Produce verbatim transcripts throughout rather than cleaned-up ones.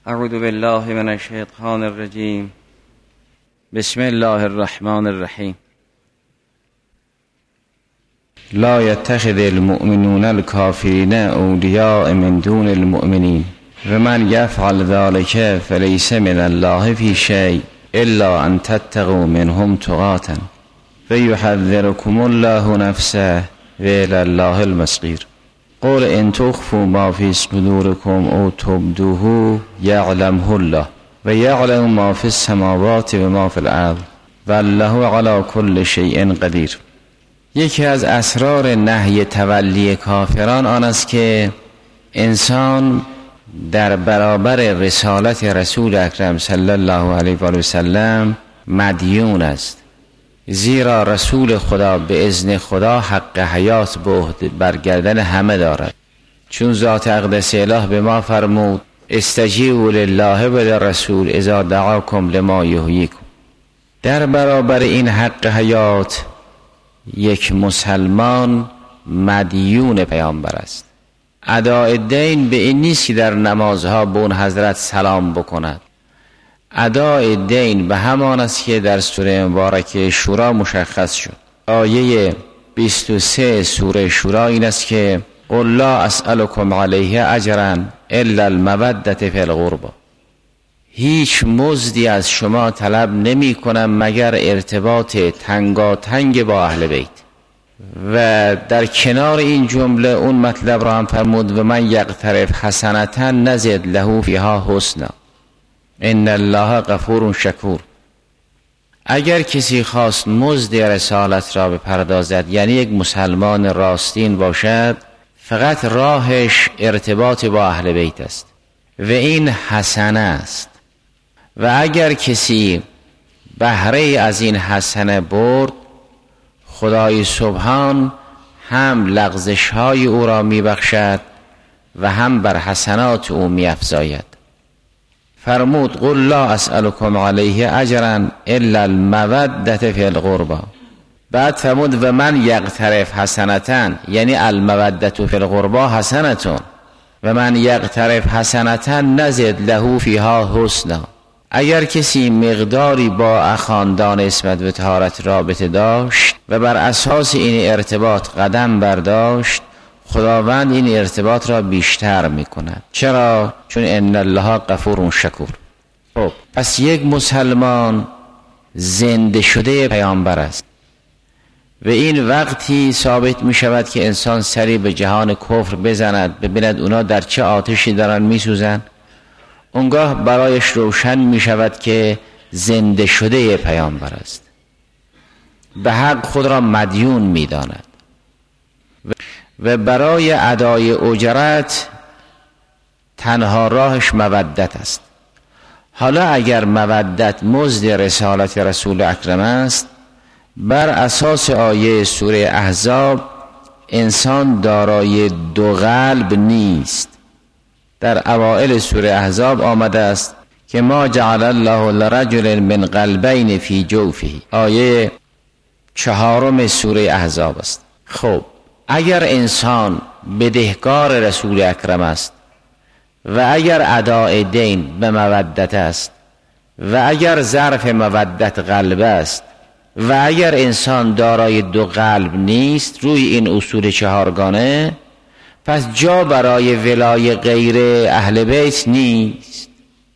اعوذ بالله من الشیطان الرجیم. بسم الله الرحمن الرحیم. لا يتخذ المؤمنون الكافرين اولیاء من دون المؤمنین و من یفعل ذلك فلیس من الله فی شیء الا ان تتقوا منهم تقاتا فیحذرکم الله نفسه و الی الله المصیر. قل ان تخفوا ما فی صدورکم او تبدوه یعلمه الله و یعلم ما فی السماوات و ما فی الارض والله علی کل شیء قدیر. یکی از اسرار نهی تولی کافران آن است که انسان در برابر رسالت رسول اکرم صلی الله علیه و سلم مدیون است، زیرا رسول خدا به اذن خدا حق حیات به عهده بر گردن همه دارد، چون ذات اقدس اله به ما فرمود استجیبوا لله و للرسول اذا دعاکم لما یحییکم. در برابر این حق حیات یک مسلمان مدیون پیامبر است. اداء دین به این نیست که در نمازها به اون حضرت سلام بکند. اداء دین به همان است که در سوره مبارکه شورا مشخص شد. آیه بیست و سه سوره شورا این است که قل لا اسألكم علیه اجرا الا المودة فی القربى. هیچ مزدی از شما طلب نمی کنم مگر ارتباط تنگاتنگ با اهل بیت. و در کنار این جمله اون مطلب را هم فرمود و من یقترف حسنتا نزد له فیها حسنا ان الله غفور شکور. اگر کسی خواست مزد رسالت را بپردازد، یعنی یک مسلمان راستین باشد، فقط راهش ارتباط با اهل بیت است و این حسنه است. و اگر کسی بهره از این حسنه برد، خدای سبحان هم لغزش های او را می بخشد و هم بر حسنات او می افزاید. فرمود قل لا اسألكم علیه اجرا الا المودة فی القربى. بعد فرمود و من یقترف حسنتا، یعنی المودة فی القربى حسنتون و من یقترف حسنتا نزد له فیها حسنا. اگر کسی مقداری با اخاندان اسمت و طهارت رابطه داشت و بر اساس این ارتباط قدم برداشت، خداوند این ارتباط را بیشتر می کند. چرا؟ چون ان الله غفور شکور. خب پس یک مسلمان زنده شده پیامبر است و این وقتی ثابت می شود که انسان سری به جهان کفر بزند، ببیند اونا در چه آتشی دارن می سوزن، اونگاه برایش روشن می شود که زنده شده پیامبر است، به حق خود را مدیون می داند و برای ادای اجرت تنها راهش مودت است. حالا اگر مودت مزد رسالت رسول اکرم است، بر اساس آیه سوره احزاب انسان دارای دو قلب نیست. در اوائل سوره احزاب آمده است که ما جعل الله لرجل من قلبین فی جوفه. آیه چهارم سوره احزاب است. خب اگر انسان بدهکار رسول اکرم است و اگر اداء دین به مودت است و اگر ظرف مودت قلب است و اگر انسان دارای دو قلب نیست روی این اصول چهارگانه، پس جا برای ولای غیر اهل بیت نیست.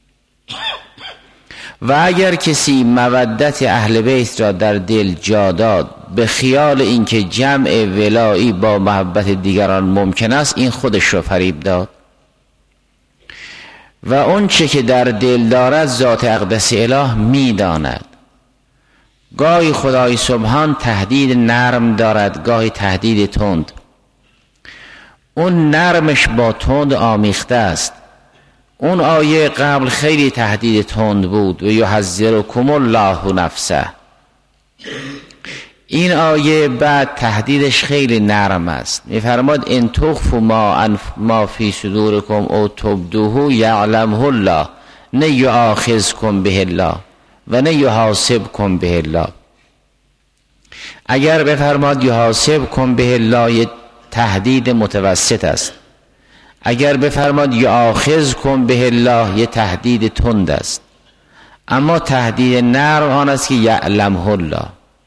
و اگر کسی مودت اهل بیت را در دل جا داد به خیال اینکه جمع ولایی با محبت دیگران ممکن است، این خودش را فریب داد. و اون چه که در دل دارد ذات اقدس اله می داند. گاهی خدای سبحان تهدید نرم دارد، گاهی تهدید تند. اون نرمش با تند آمیخته است. اون آیه قبل خیلی تهدید تند بود و یحذرکم الله نفسه. این آیه بعد تهدیدش خیلی نرم است. میفرماد ان تخفوا ما ما فی صدورکم او تبدوه یعلمه الله نه یؤاخذکم به الله و نه یحاسبکم به الله. اگر بفرماد یحاسبکم به الله تهدید متوسط است، اگر بفرماد یآخذکم به الله، یه تهدید تند است، اما تهدید نرم آن است که یعلمه الله.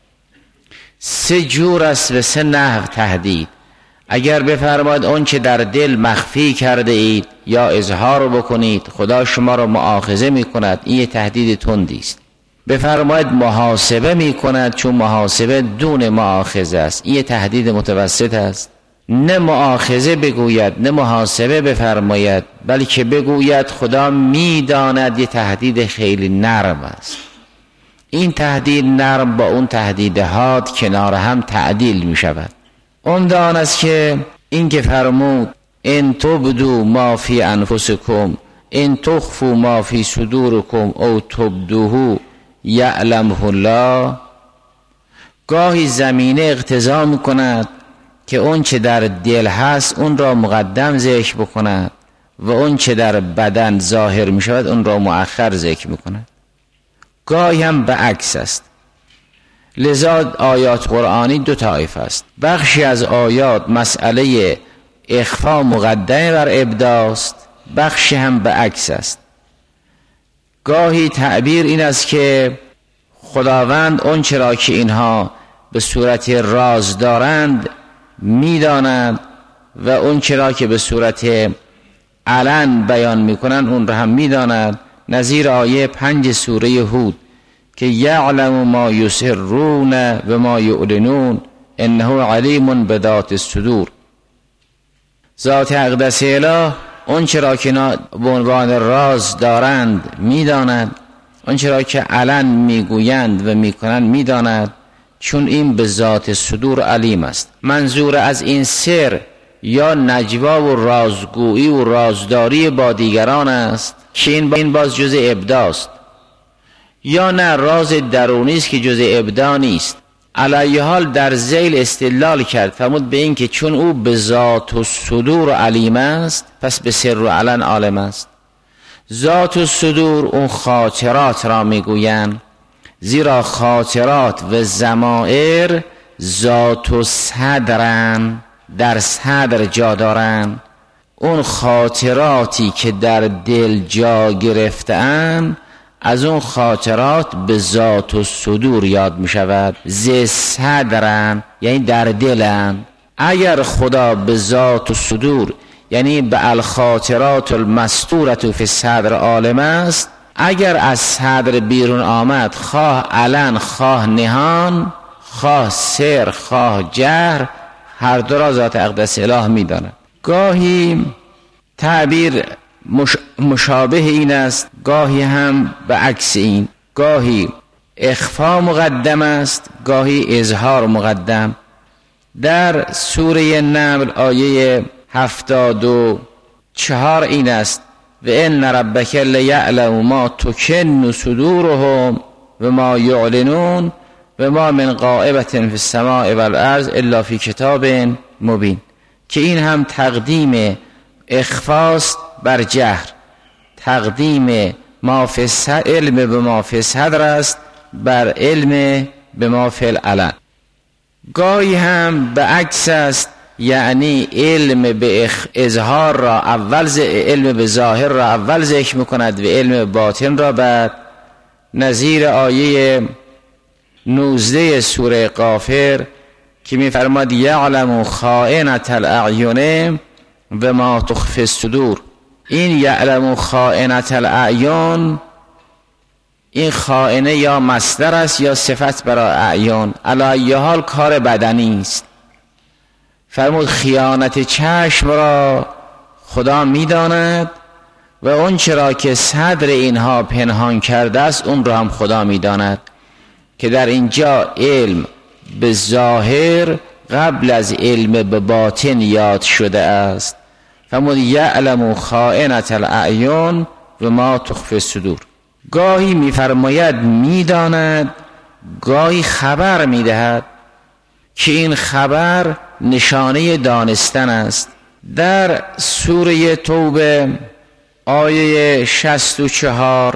سه جور است و سه نحو تهدید. اگر بفرماد اون چه در دل مخفی کرده اید یا اظهار بکنید خدا شما را مؤاخذه می کند، این یه تهدید تندی است. بفرماید محاسبه می کند چون محاسبه دون مؤاخذه است، این یه تهدید متوسط است. نه مؤاخذه بگوید نه محاسبه بفرماید، بلکه بگوید خدا می داند، یه تهدید خیلی نرم است. این تهدید نرم با اون تهدید حاد کنار هم تعدیل می شود. اون دان است که این که فرمود ان تبدو ما فی انفسکم ان تخفوا ما فی صدورکم او تبدوه یعلمه الله، گاهی زمینه اقتضا می کند که اون چه در دل هست اون را مقدم ذکر بکند و اون چه در بدن ظاهر می شود اون را مؤخر ذکر می کند. گاهی هم به عکس است. لذا آیات قرآنی دو طایفه است. بخشی از آیات مسئله اخفا مقدم بر ابداست، بخشی هم به عکس است. گاهی تعبیر این است که خداوند اون چرا که اینها به صورت راز دارند میداند و اون چرا که به صورت علن بیان میکنند اون را هم میداند. نظیر آیه پنج سوره هود که یعلم ما یسرون و ما یعلنون انه علیم بذات الصدور. ذات اقدس اله اون چرا که به عنوان راز دارند میداند، اون چرا که علن میگویند و میکنند میداند، چون این به ذات صدور علیم است. منظور از این سر یا نجوا و رازگویی و رازداری با دیگران است که این باز جز ابداست، یا نه راز درونی است که جز ابدا نیست. علیه حال در ذیل استدلال کرد، فرمود به این که چون او به ذات و صدور علیم است پس به سر و علن عالم است. ذات و صدور اون خاطرات را میگویند، زیرا خاطرات و ضمائر ذات و صدرن، در صدر جا دارن. اون خاطراتی که در دل جا گرفتن از اون خاطرات به ذات و صدور یاد می شود. ز صدرن یعنی در دلن. اگر خدا به ذات و صدور یعنی به الخاطرات المستورة فی الصدر عالم است، اگر از صدر بیرون آمد خواه علن خواه نهان، خواه سر خواه جهر، هر دو را ذات اقدس اله می داند. گاهی تعبیر مش... مشابه این است، گاهی هم به عکس این. گاهی اخفا مقدم است، گاهی اظهار مقدم. در سوره نمل آیه هفتاد و چهار این است و ان ربک لیعلم ما تکن صدورهم و ما یعلنون و ما من غائبة فی السماء والارض الا فی کتاب مبین، که این هم تقدیم اخفاست بر جهر، تقدیم ما فی علم به ما فی صدر است بر علم به ما فی العلن. گاهی هم به عکس است، یعنی علم به اظهار را اول ز... علم به ظاهر را اول ذکر میکند و علم باطن را بعد. نظیر آیه نوزده سوره غافر که میفرماد یعلم خائنة الاعین و ما تخفی الصدور. این یعلم خائنة الاعین، این خائنه یا مصدر است یا صفت برای اعیان، علی ای حال کار بدنی است. فرمود خیانت چشم را خدا میداند و اون چرا که صدر اینها پنهان کرده است اون را هم خدا میداند، که در اینجا علم به ظاهر قبل از علم به باطن یاد شده است. فرمود یعلم خائنة الاعین و ما تخفی الصدور. گاهی میفرماید میداند، گاهی خبر میدهد که این خبر نشانه دانستن است. در سوره توبه آیه شصت و چهار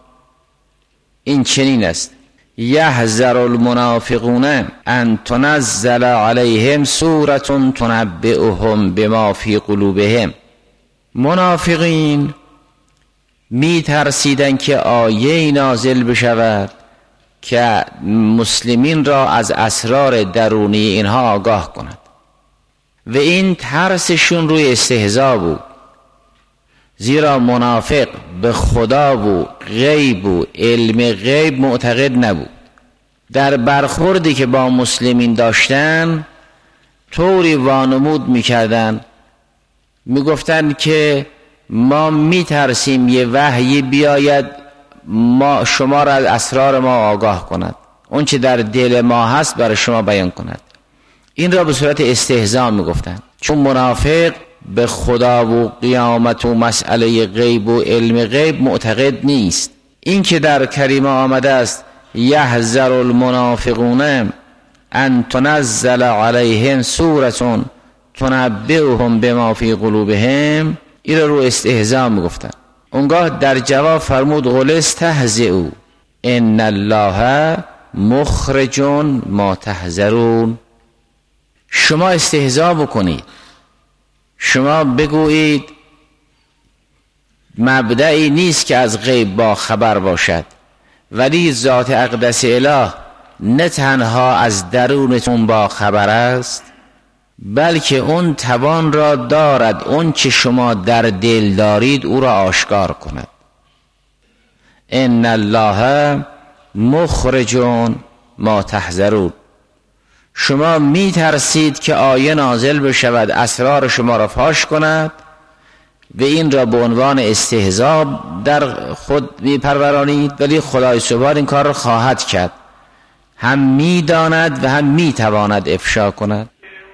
این چنین است یحذر المنافقون ان تنزل علیهم سورة تنبئهم بما فی قلوبهم. منافقین می ترسیدن که آیه نازل بشود که مسلمین را از اسرار درونی اینها آگاه کند و این ترسشون روی استهزا بود، زیرا منافق به خدا و غیب و علم غیب معتقد نبود. در برخوردی که با مسلمین داشتن طوری وانمود میکردن، میگفتن که ما میترسیم یه وحی بیاید ما شما را از اسرار ما آگاه کند، اون چه در دل ما هست برای شما بیان کند. این را به صورت استهزا میگفتن، چون منافق به خدا و قیامت و مسئله غیب و علم غیب معتقد نیست. این که در کریمه آمده است یحذر المنافقون ان تنزل علیهم سورة تنبئهم بما فی قلوبهم، این را رو استهزا میگفتن. اونگاه در جواب فرمود قل استهزئوا ان الله مخرج ما تحذرون. شما استهزا بکنید، شما بگویید مبدعی نیست که از غیب با خبر باشد، ولی ذات اقدس اله نه تنها از درونتون با خبر است، بلکه اون توان را دارد اون چه شما در دل دارید او را آشکار کند. ان الله مخرج ما تحذرون. شما می ترسید که آیه نازل بشود اسرار شما را فاش کند و این را به عنوان استهزا در خود می پرورانید، ولی خدای سبحان این کار را خواهد کرد، هم می داند و هم می تواند افشا کند.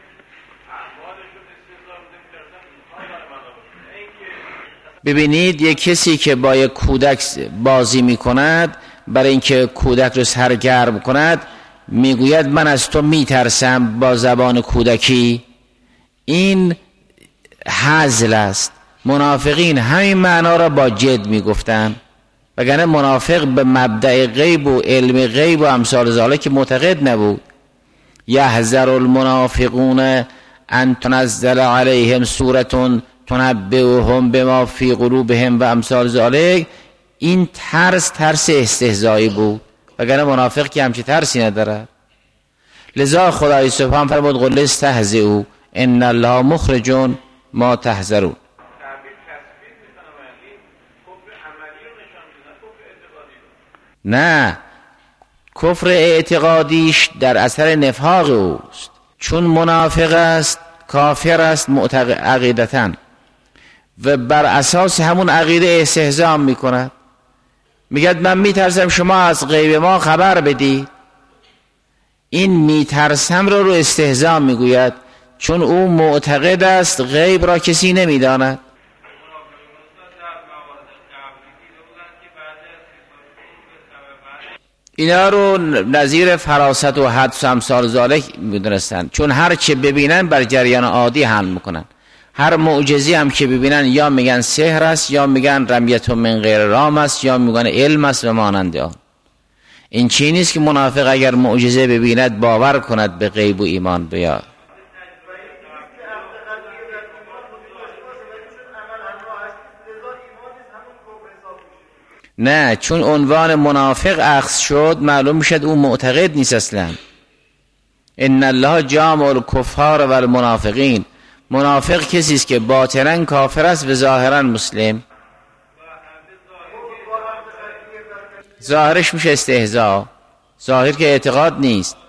ببینید یک کسی که با یک کودک بازی می کند، برای اینکه کودک رو سرگرم کند میگوید من از تو میترسم با زبان کودکی. این هزل است. منافقین همین معنا را با جد میگفتن، وگرنه منافق به مبدأ غیب و علم غیب و امثال ذالک معتقد نبود. یحذر المنافقون ان تنزل علیهم سورة تنبئهم بما فی قلوبهم و امثال ذالک. این ترس ترس استهزایی بود، وگرنه منافق که همچی ترسی نداره. لذا خدای سبحان فرمود قل استهزئوا ان الله مخرج ما تحذرون. نه، کفر اعتقادیش در اثر نفاق اوست، چون منافق است کافر است معتقد عقیدتاً و بر اساس همون عقیده استهزا میکند. میگد من میترسم شما از غیب ما خبر بدی. این میترسم رو رو استهزا میگوید، چون او معتقد است غیب را کسی نمیداند. اینا رو نظیر فراست و حدس و امثال ذالک میدونستن، چون هر چه ببینن بر جریان عادی حمل میکنن. هر معجزی هم که ببینن یا میگن سحر است، یا میگن رمیت من غیر رام است، یا میگن علم است و مانند آن. این چی نیست که منافق اگر معجزه ببیند باور کند به غیب و ایمان بیاد. نه، چون عنوان منافق اخذ شد معلوم میشد او معتقد نیست اصلا. ان الله جامع الکفار و المنافقین. منافق کسی است که باطناً کافر است و ظاهراً مسلم. ظاهرش میشه استهزا، ظاهر که اعتقاد نیست.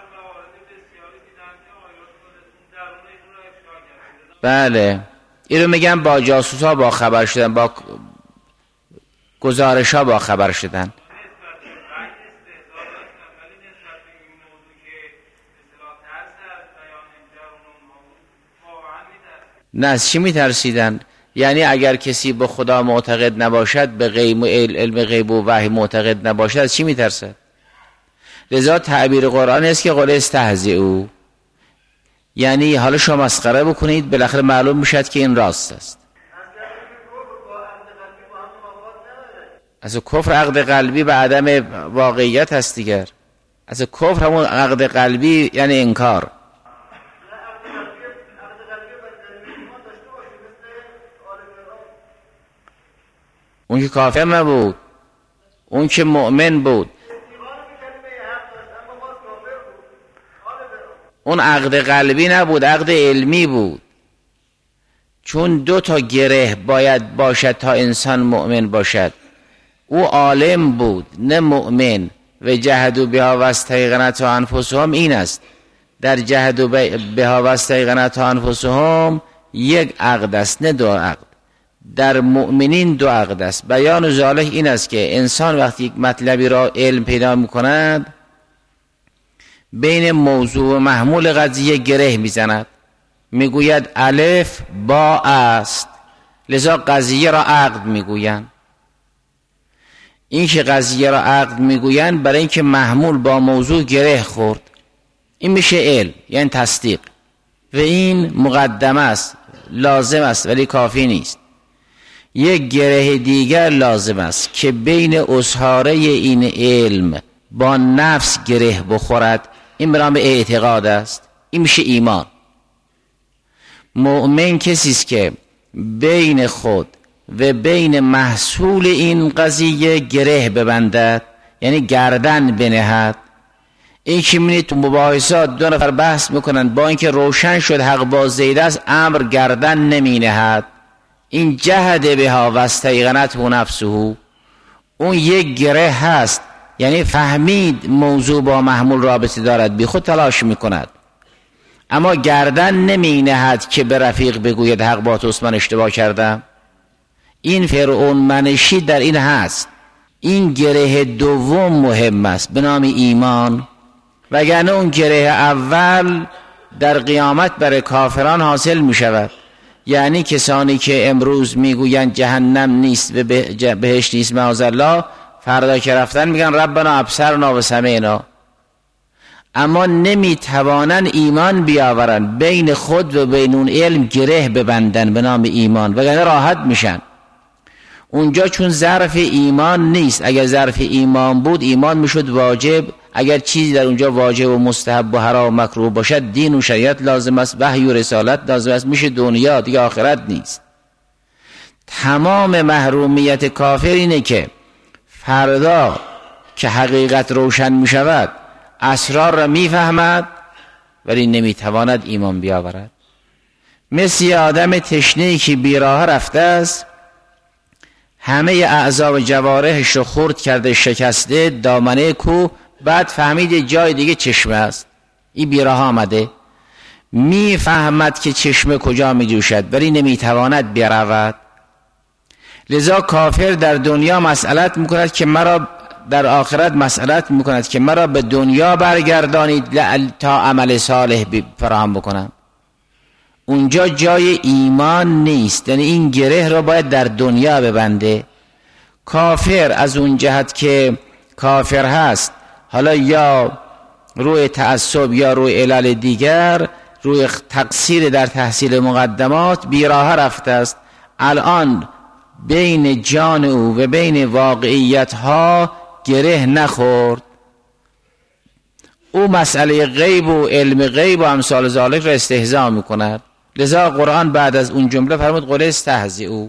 بله، این رو میگن با جاسوس ها با خبر شدن، با گزارش ها با خبر شدن. نه، از چی میترسیدن؟ یعنی اگر کسی به خدا معتقد نباشد، به غیب و علم غیب و وحی معتقد نباشد، از چی میترسد؟ لذا تعبیر قرآن است که قل استهزئوا، یعنی حالا شما مسخره بکنید، بالاخره معلوم میشد که این راست است. از کفر عقد قلبی به عدم واقعیت هست دیگر. از کفر همون عقد قلبی یعنی انکار. اون که کافر نبود، اون که مؤمن بود. اون عقد قلبی نبود، عقد علمی بود. چون دو تا گره باید باشد تا انسان مؤمن باشد. او عالم بود نه مؤمن. و جهدوا بها واستیقنتها انفسهم این است. در جهدوا بها واستیقنتها انفسهم یک عقد است نه دو عقد. در مؤمنین دو عقد است. بیان ذالک این است که انسان وقتی یک مطلبی را علم پیدا می‌کند بین موضوع و محمول قضیه گره میزند، میگوید الف با است، لذا قضیه را عقد میگویند. این که قضیه را عقد میگویند برای اینکه محمول با موضوع گره خورد، این میشه علم، یعنی تصدیق. و این مقدمه است، لازم است ولی کافی نیست. یک گره دیگر لازم است که بین اسحاره این علم با نفس گره بخورد، این برام به اعتقاد است. این میشه ایمان. مؤمن کسی است که بین خود و بین محصول این قضیه گره ببندد، یعنی گردن بنهد. این که می‌بینید تو مباحثات دو نفر بحث میکنن، با اینکه روشن شد حق با زید است، امر گردن نمی نهد. این جهد بها واستیقنته نفسه، اون یک گره هست، یعنی فهمید موضوع با محمول رابطه دارد، بی خود تلاش میکند، اما گردن نمی نهد که به رفیق بگوید حق با توست، من اشتباه کردم. این فرعون منشی در این هست. این گره دوم مهم است به نام ایمان، وگرنه اون گره اول در قیامت برای کافران حاصل می شود. یعنی کسانی که امروز میگویند جهنم نیست و بهشت نیست معاذالله، فردا که رفتن میگن ربنا ابصرنا و سمعنا، اما نمیتوانن ایمان بیاورن، بین خود و بین اون علم گره ببندن به نام ایمان، وگرنه راحت میشن. اونجا چون ظرف ایمان نیست. اگر ظرف ایمان بود ایمان میشد واجب. اگر چیزی در اونجا واجب و مستحب و حرام و مکروه باشد، دین و شریعت لازم است، وحی و رسالت لازم است، میشه دنیا دیگه، آخرت نیست. تمام محرومیت کافر اینه که فردا که حقیقت روشن میشود اسرار را میفهمد ولی نمیتواند ایمان بیاورد. مثل آدم تشنه‌ای که بیراه رفته است، همه اعضا و جوارحش رو خرد کرده، شکسته دامنه کوه، بعد فهمید جای دیگه چشمه است. این بیراه آمده، میفهمد که چشمه کجا میجوشد ولی نمیتواند برود. لذا کافر در دنیا مسئلت میکند که مرا، در آخرت مسئلت میکند که مرا به دنیا برگردانید تا عمل صالح فراهم بکنم. اونجا جای ایمان نیست، یعنی این گره را باید در دنیا ببنده. کافر از اون جهت که کافر هست، حالا یا روی تعصب یا روی علل دیگر، روی تقصیر در تحصیل مقدمات بیراه رفته است. الان بین جان او و بین واقعیت ها گره نخورد. او مسئله غیب و علم غیب و امثال ذالک را استهزا میکند. لذا قرآن بعد از اون جمله فرمود قل استهزئوا.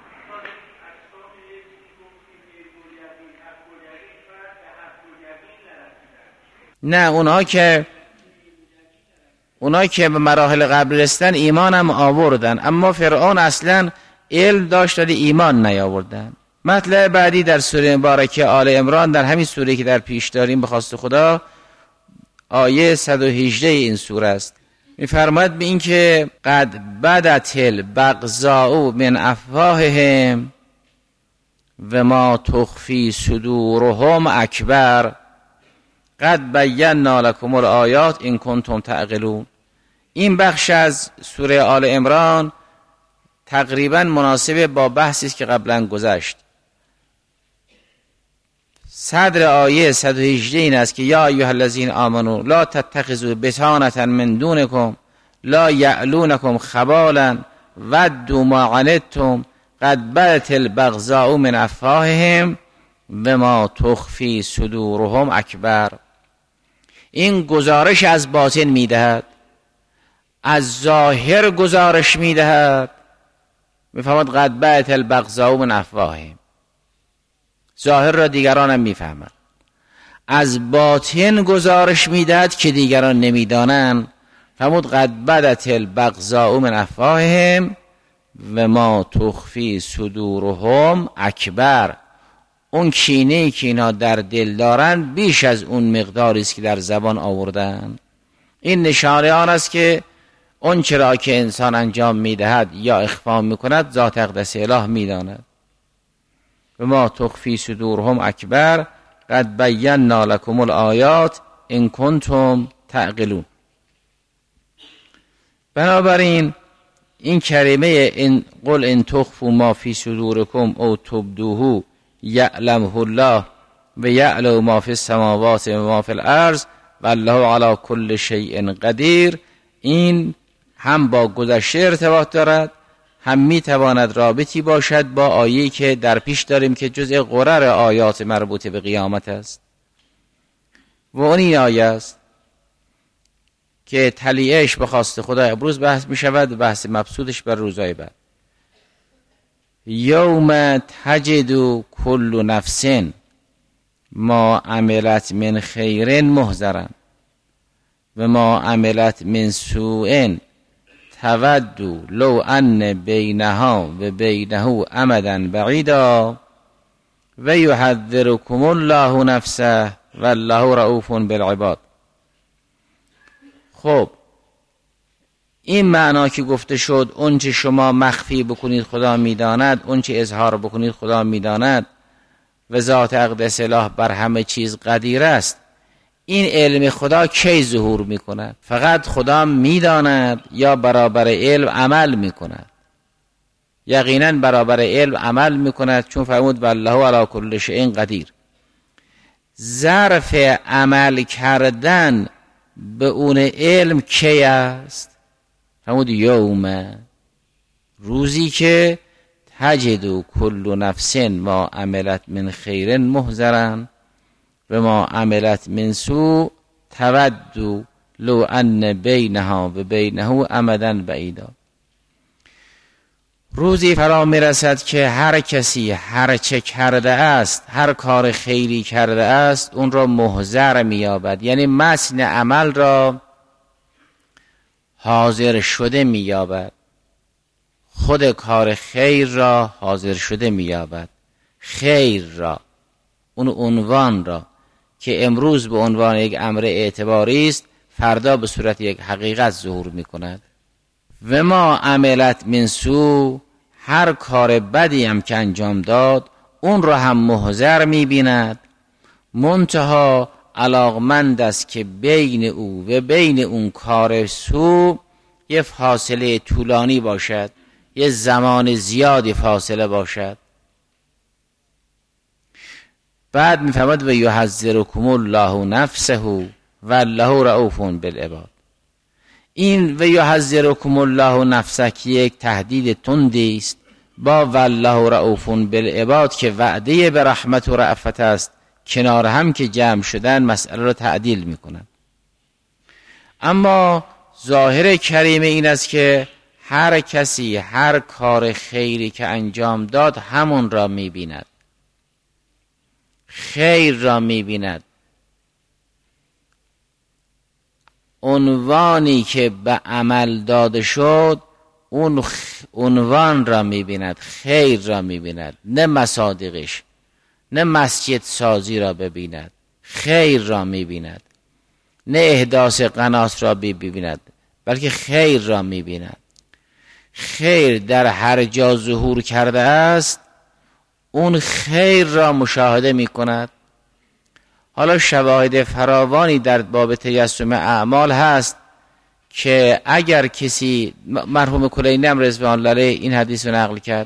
نه، اونها که اونها که به مراحل قبل رسیدن ایمان هم آوردن، اما فرعون اصلا علم داشت ولی ایمان نیاوردن. مطلب بعدی در سوره مبارکه آل عمران، در همین سوره که در پیش داریم به خواست خدا، آیه صد و هجده این سوره است. می‌فرماید به این که قد بدت البغضاء من افواههم و ما تخفی صدورهم اکبر قد بینا لکم الآیات ان کنتم تعقلون. این بخش از سوره آل عمران تقریبا مناسب با بحثی است که قبلا گذشت. صدر آیه صد و هجده این است که یا ایها الذین آمنوا لا تتخذوا بطانة من دونکم لا یعلونکم خبالا ودوا ما عنتم قد بدت البغضاء من افواههم و ما تخفی صدورهم اکبر. این گزارش از باطن میدهد، از ظاهر گزارش میدهد. میفهمد قد بدت البغضاء من افواههم. ظاهر را دیگران هم میفهمند. از باطن گزارش میدهد که دیگران نمیدانند. فرمود قد بدت البغضاء من افواههم و ما تخفی صدورهم اکبر. اون کینه‌ای که اینا در دل دارند بیش از اون مقداری است که در زبان آوردن. این نشانه آن است که اون چرا که انسان انجام میدهد یا اخفا میکند ذات اقدس اله میداند. و ما تخفی صدورهم اکبر قد بینا لکم الآیات ان کنتم تعقلون. بنابراین این کلمه ان قل ان تخفوا ما فی صدورکم او تبدوه یعلمه الله و یعلم ما فی السماوات و ما فی الارض والله علی کل شیء قدیر، این هم با گذشته ارتباط دارد، هم می تواند رابطی باشد با آیه‌ای که در پیش داریم که جزء غرر آیات مربوط به قیامت است. و اون این آیه است که تلیهش به خواست خدا امروز بحث می شود و بحث مبسوطش بر روزهای بعد. یوم تجد کل نفس ما عملت من خیر محضرا و ما عملت من سوء تود لو ان بینها و بینه امدا بعیدا و یحذرکم الله نفسه والله رؤوف بالعباد. خب این معنا که گفته شد اون چه شما مخفی بکنید خدا میداند، اون چه اظهار بکنید خدا میداند و ذات اقدس اله بر همه چیز قدیر است. این علم خدا کی ظهور میکند؟ فقط خدا میداند یا برابر علم عمل میکند؟ یقینا برابر علم عمل میکند، چون فرمود والله علی کل شیء قدیر. ظرف عمل کردن به اون علم کی است؟ فرمود یوم، روزی که تجد کل نفس ما عملت من خیر محضرا و ما عملت من سوء تود لو ان بینها و بینه امدا بعیدا. روزی فرا میرسد که هر کسی هر چه کرده است، هر کار خیری کرده است، اون را محضر مییابد، یعنی متن عمل را حاضر شده مییابد، خود کار خیر را حاضر شده مییابد. خیر را، اون عنوان را که امروز به عنوان یک امر اعتباری است، فردا به صورت یک حقیقت ظهور میکند. و ما عملت من سوء، هر کار بدی هم که انجام داد اون را هم محضر میبیند، منتها علاقمند است که بین او و بین اون کار سوء یه فاصله طولانی باشد، یه زمان زیادی فاصله باشد. بعد میفهمد و یحذرکم الله نفسه والله رؤوف بالعباد. این و یحذرکم الله نفسه که یک تهدید تندی است با والله رؤوف بالعباد که وعده به رحمت و رأفت است، کنار هم که جمع شدن مسئله را تعدیل میکنند. اما ظاهر کریمه این است که هر کسی هر کار خیری که انجام داد همون را میبیند، خیر را میبیند. عنوانی که به عمل داده شد اون عنوان را میبیند، خیر را میبیند، نه مصادیقش، نه مسجد سازی را ببیند، خیر را میبیند، نه احداث قنات را ببیند، بلکه خیر را میبیند. خیر در هر جا ظهور کرده است اون خیر را مشاهده میکند. حالا شواهد فراوانی در باب تجسم اعمال هست که اگر کسی، مرحوم کلینی هم رضوان الله علیه این حدیث رو نقل کرد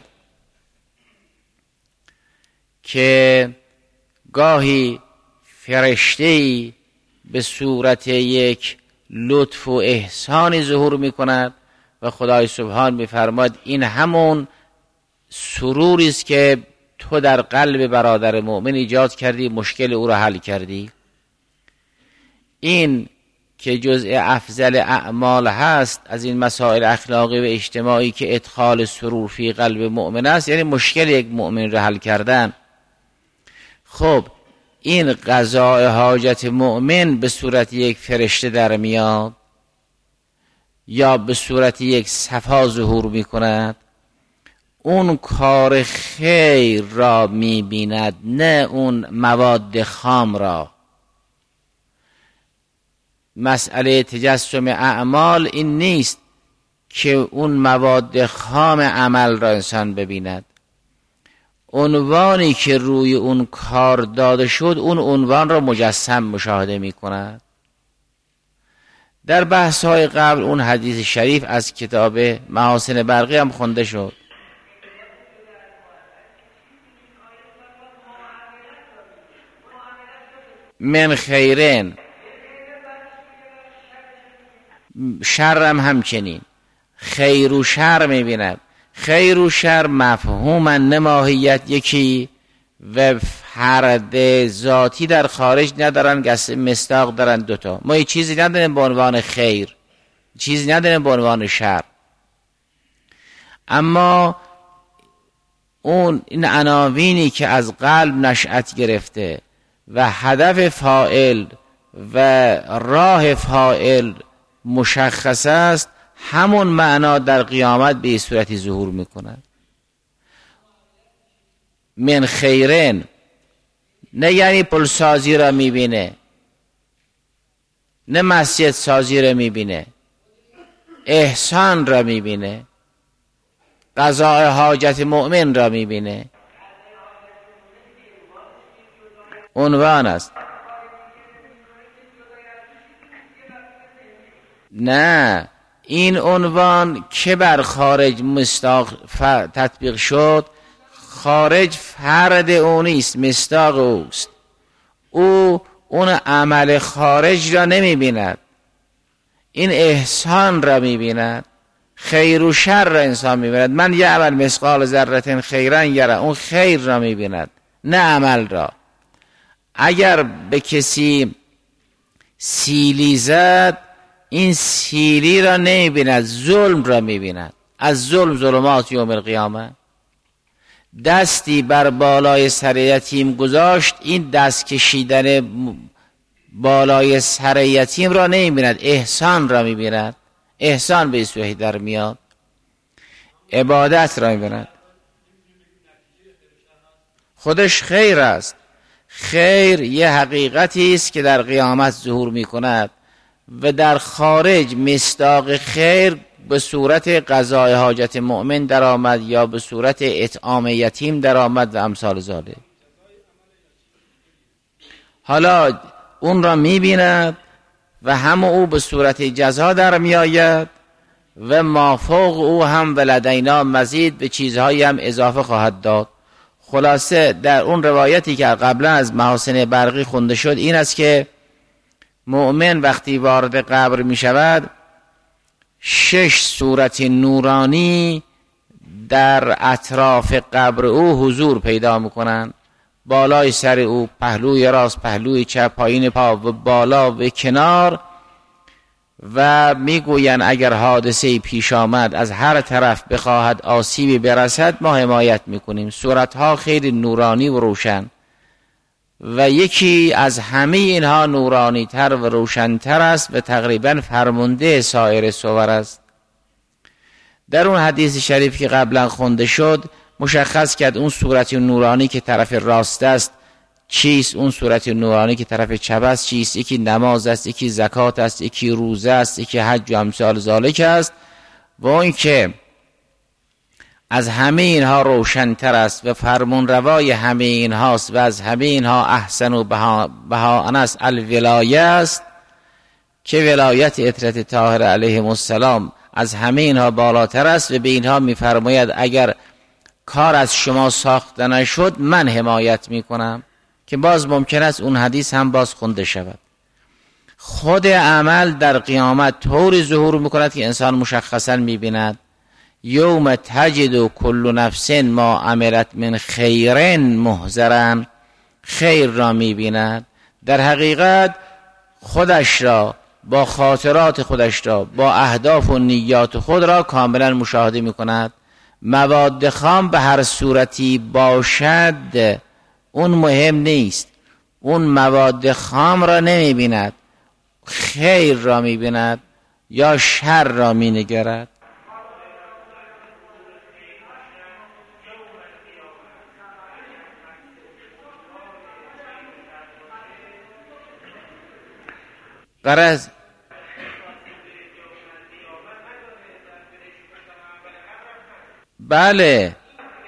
که گاهی فرشته‌ای به صورت یک لطف و احسانی ظهور میکند و خدای سبحان میفرماد این همون سروری است که تو در قلب برادر مؤمن ایجاد کردی، مشکل او را حل کردی. این که جزء افضل اعمال هست از این مسائل اخلاقی و اجتماعی که ادخال سرور فی قلب مؤمن است، یعنی مشکل یک مؤمن را حل کردن. خب این قضاء حاجت مؤمن به صورت یک فرشته در میاد یا به صورت یک صفا ظهور می کند؟ اون کار خیر را می بیند، نه اون مواد خام را. مسئله تجسم اعمال این نیست که اون مواد خام عمل را انسان ببیند. عنوانی که روی اون کار داده شد اون عنوان را مجسم مشاهده می کند. در بحث های قبل اون حدیث شریف از کتاب محاسن برقی هم خونده شد. من خیرن، شرم همچنین، خیر و شر می بیند. خیر و شر مفهوما نه ماهیت یکی و فرد ذاتی در خارج ندارن، قصد مصداق دارن دوتا. ما یه چیزی نداریم به عنوان خیر، چیزی نداریم به عنوان شر، اما اون این عناوینی که از قلب نشأت گرفته و هدف فاعل و راه فاعل مشخص است، همون معنا در قیامت به صورتی ظهور میکند. من خیرن نه یعنی پلسازی را میبینه، نه مسجد سازی را میبینه، احسان را میبینه، قضاء حاجت مؤمن را میبینه. عنوان است. نه، این عنوان که بر خارج مصداق تطبیق شد، خارج فرد او نیست، مصداق اوست. او اون عمل خارج را نمی بیند، این احسان را می بیند. خیر و شر را انسان می بیند. من یعمل مثقال ذره خیرا یره، اون خیر را می بیند نه عمل را. اگر به کسی سیلی زد، این سیلی را نمی بیند، ظلم را می بیند. از ظلم ظلمات یوم القیامه. دستی بر بالای سر یتیم گذاشت، این دست کشیدن بالای سر یتیم را نمی بیند، احسان را می بیند. احسان به صورتی در میاد، عبادت را می بیند. خودش خیر است. خیر یه حقیقتی است که در قیامت ظهور می کند و در خارج مصداق خیر به صورت قضای حاجت مؤمن در آمد یا به صورت اطعام یتیم در آمد و امثال ذالک. حالا اون را می بیند و هم او به صورت جزا در می آید و مافوق او هم ولدینا مزید به چیزهایی هم اضافه خواهد داد. خلاصه در اون روایتی که قبلا از محاسن برقی خونده شد این است که مؤمن وقتی وارد قبر می شود، شش صورت نورانی در اطراف قبر او حضور پیدا می کنند. بالای سر او، پهلوی راست، پهلوی چپ، پایین پا و بالا و کنار، و میگویند اگر حادثه پیش آمد از هر طرف بخواهد آسیبی برسد ما حمایت میکنیم. صورتها خیلی نورانی و روشن و یکی از همه اینها نورانی تر و روشن تر است و تقریبا فرمانده سایر صور است. در اون حدیث شریف که قبلا خونده شد مشخص کرد اون صورت نورانی که طرف راست است چیست، اون صورت نورانی که طرف چپ است چیست. یکی نماز است، یکی زکات است، یکی روزه است، یکی حج و امثال ذالک است. و اون که از همه اینها روشن‌تر است و فرمون روای همه اینهاست و از همه اینها احسن و بها انس الولایه است که ولایت اطرت طاهر علیهم السلام از همه اینها بالاتر است و به اینها می‌فرماید اگر کار از شما ساخته نشد من حمایت میکنم، که باز ممکن است اون حدیث هم باز خونده شود. خود عمل در قیامت طوری ظهور میکند که انسان مشخصا میبیند یوم تجد کل نفس ما عملت من خیر محضرا، خیر را میبیند. در حقیقت خودش را با خاطرات خودش را با اهداف و نیات خود را کاملا مشاهده میکند. مواد خام به هر صورتی باشد اون مهم نیست، اون مواد خام را نمی بیند، خیر را می بیند یا شر را می نگرد. غرض بله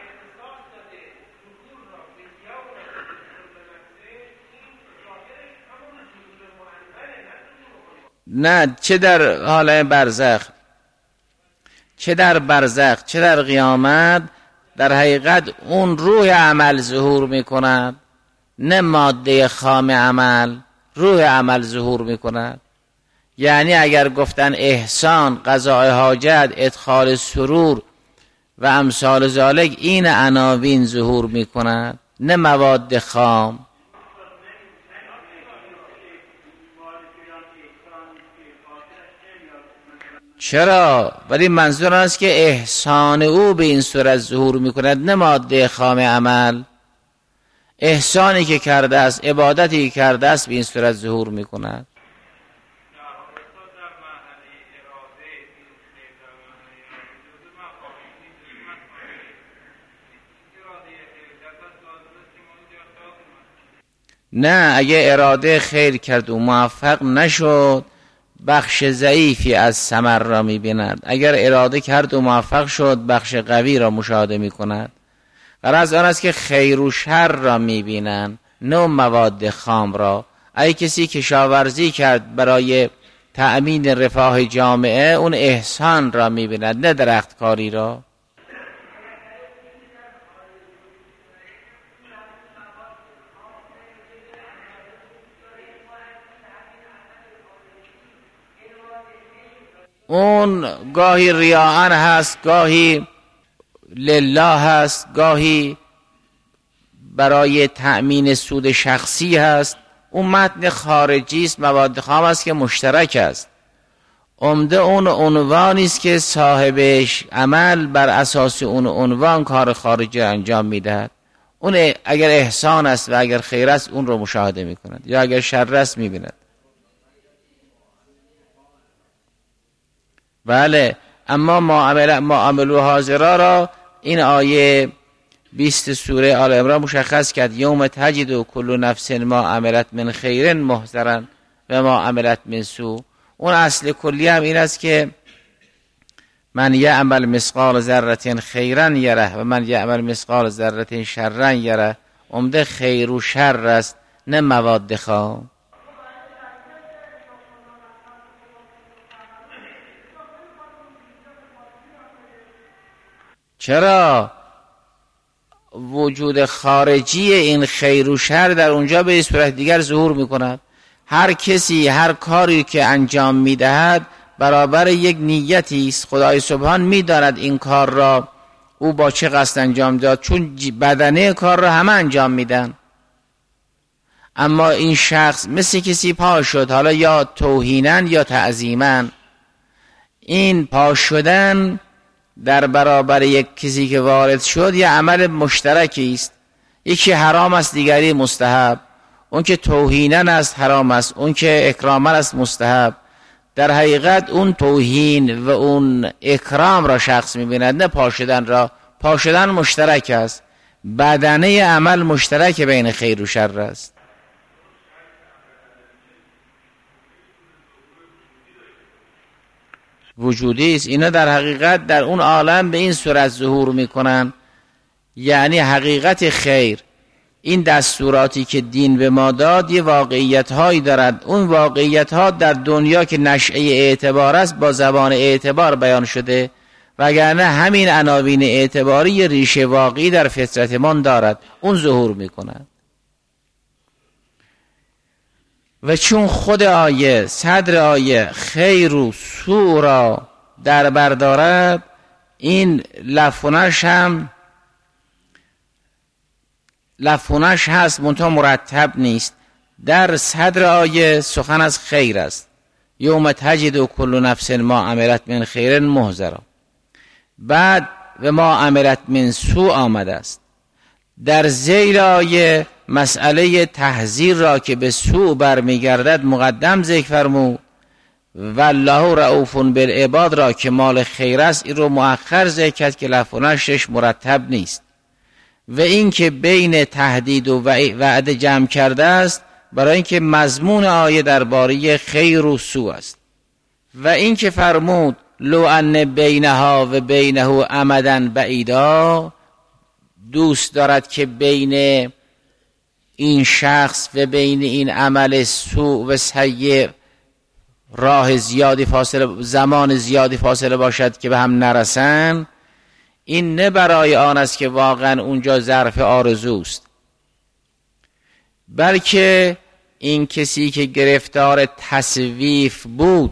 نه، چه در حال برزخ چه در برزخ چه در قیامت، در حقیقت اون روح عمل ظهور می کند، نه ماده خام عمل. روح عمل ظهور می کند. یعنی اگر گفتن احسان، قضاء حاجت، ادخال سرور و امثال ذالک، این عناوین ظهور می کند، نه مواد خام. چرا؟ ولی منظور است که احسان او به این صورت ظهور می کند، نه ماده خام عمل. احسانی که کرده است، عبادتی که کرده است، به این صورت ظهور می کند. نه، اگه اراده خیر کرد و موفق نشد، بخش ضعیفی از ثمر را می بیند. اگر اراده کرد و موفق شد، بخش قوی را مشاهده می کند. غرض آن است که خیر و شر را می بینند، نه مواد خام را. اگه کسی کشاورزی کرد برای تأمین رفاه جامعه، اون احسان را می بیند، نه درختکاری را. اون گاهی ریاء هست، گاهی لله هست، گاهی برای تأمین سود شخصی هست. اون متن خارجی است، مواد خام است که مشترک است. عمده اون عنوانی است که صاحبش عمل بر اساس اون عنوان کار خارجی انجام میدهد. اون اگر احسان است و اگر خیر است، اون رو مشاهده میکند، یا اگر شر است میبیند. بله، اما معامله معامله و حاضرا را این آیه بیست سوره آل عمران مشخص کرد. یوم تجد کل نفس ما عملت من خیر محضرا و ما عملت من سوء. اون اصل کلی هم این است که من یعمل مثقال ذره خیرا یره و من یعمل مثقال ذره شرا یره. عمده خیر و شر است، نه مواد خام. چرا؟ وجود خارجی این خیر و شر در اونجا به صورت دیگر ظهور میکند. هر کسی هر کاری که انجام میدهد برابر یک نیتی است. خدای سبحان میداند این کار را او با چه قصد انجام داد، چون بدنه کار را همه انجام میدن. اما این شخص مثل کسی پا شد، حالا یا توهینا یا تعظیما. این پا شدن در برابر یک کسی که وارد شد یه عمل مشترکی است. یکی حرام است، دیگری مستحب. اون که توهینا است حرام است، اون که اکراما است مستحب. در حقیقت اون توهین و اون اکرام را شخص می‌بیند، نه پا شدن را. پا شدن مشترک است، بدنه عمل مشترک بین خیر و شر است. وجودی است. اینا در حقیقت در اون عالم به این صورت ظهور میکنن. یعنی حقیقت خیر، این دستوراتی که دین به ما داد یه واقعیت هایی دارد. اون واقعیت ها در دنیا که نشأه اعتبار است با زبان اعتبار بیان شده، وگرنه همین عناوین اعتباری ریشه واقعی در فطرت من دارد، اون ظهور میکند. و چون خود آیه، صدر آیه خیر و سوء را در بر دارد، این لفظش هم لفظش هست منتها مرتب نیست. در صدر آیه سخن از خیر است، یوم تجد کل نفس ما عملت من خیر محضرا. بعد و ما عملت من سوء آمده است. در ذیل آیه مسئله تحذیر را که به سوء برمیگردد مقدم ذکر فرمود و الله رؤوف بالعباد را که مال خیر است این رو مؤخر ذکر کرد که لفظش مرتب نیست. و این که بین تهدید و وعده جمع کرده است برای اینکه مضمون آیه درباره خیر و سوء است. و این که فرمود لو ان بینها و بینه امدا بعیدا، دوست دارد که بین این شخص و بین این عمل سوء و سیء راه زیادی فاصله، زمان زیادی فاصله باشد که به هم نرسن. این نه برای آن است که واقعا اونجا ظرف آرزوست، بلکه این کسی که گرفتار تصویف بود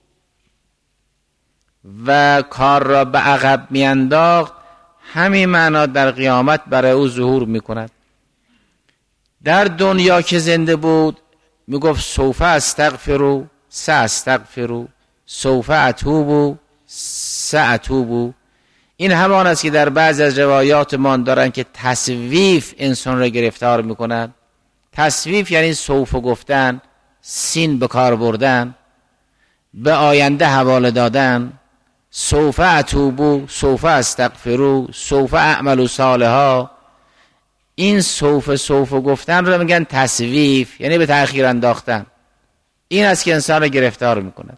و کار را به عقب میانداخت، همین معنا در قیامت برای او ظهور میکند. در دنیا که زنده بود میگفت سوف استغفروا ساستغفروا سوف اتوب ساتوب. این همان است که در بعض از روایات ما دارن که تصویف انسان را گرفتار میکند. تصویف یعنی سوف گفتن، سین به کار بردن، به آینده حواله دادن. سوف اتوب، سوف استغفروا، سوف اعمل صالحا. این سوف سوف گفتن رو میگن تصویف، یعنی به تأخیر انداختن. این است که انسان را گرفتار میکند.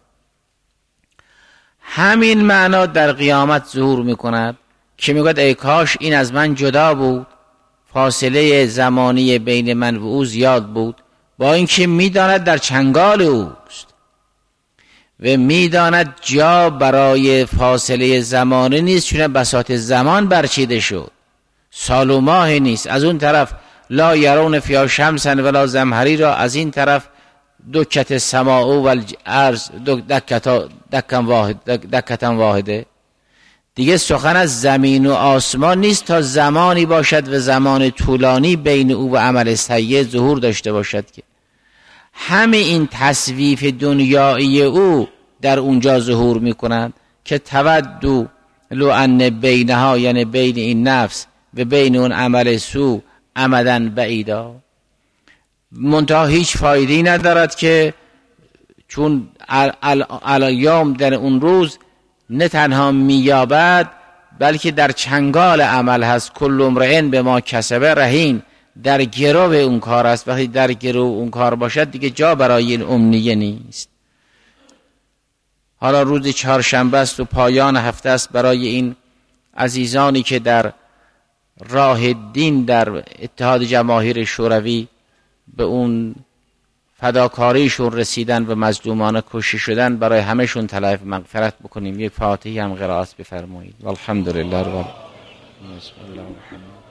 همین معنا در قیامت ظهور میکند که میگوید ای کاش این از من جدا بود، فاصله زمانی بین من و او زیاد بود، با اینکه میداند در چنگال اوست و میداند جا برای فاصله زمانی نیست، چون بساط زمان برچیده شد، سال و ماه نیست. از اون طرف لا یرون فیها شمسا ولا زمهریرا، از این طرف دکت سماء و الارض دکتا دکن واحد دکتن واحده. دیگه سخن از زمین و آسمان نیست تا زمانی باشد و زمان طولانی بین او و عمل سیء ظهور داشته باشد که همه این تصویف دنیایی او در اونجا ظهور میکنند که تودو لو ان بینها، یعنی بین این نفس و بین اون عمل سو امدا بعیدا. منتها هیچ فایده‌ای ندارد که چون الایام در اون روز نه تنها میابد بلکه در چنگال عمل هست. کل امرئ بما کسب رهین، در گرو اون کار است. وقتی در گرو اون کار باشد دیگه جا برای این امنیه نیست. حالا روز چهارشنبه است و پایان هفته است برای این عزیزانی که در راه دین در اتحاد جماهیر شوروی به اون فداکاریشون رسیدن و مظلومانه کشته شدن، برای همهشون طلب مغفرت بکنیم. یک فاتحه هم قرائت بفرمایید. والحمدلله رب العالمین.